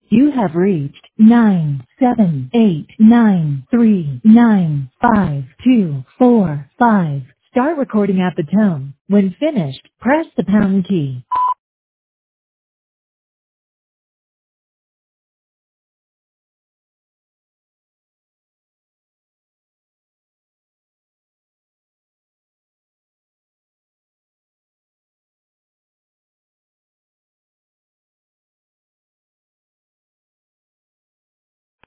You have reached 9789395. Start recording at the tone. When finished, press the pound key.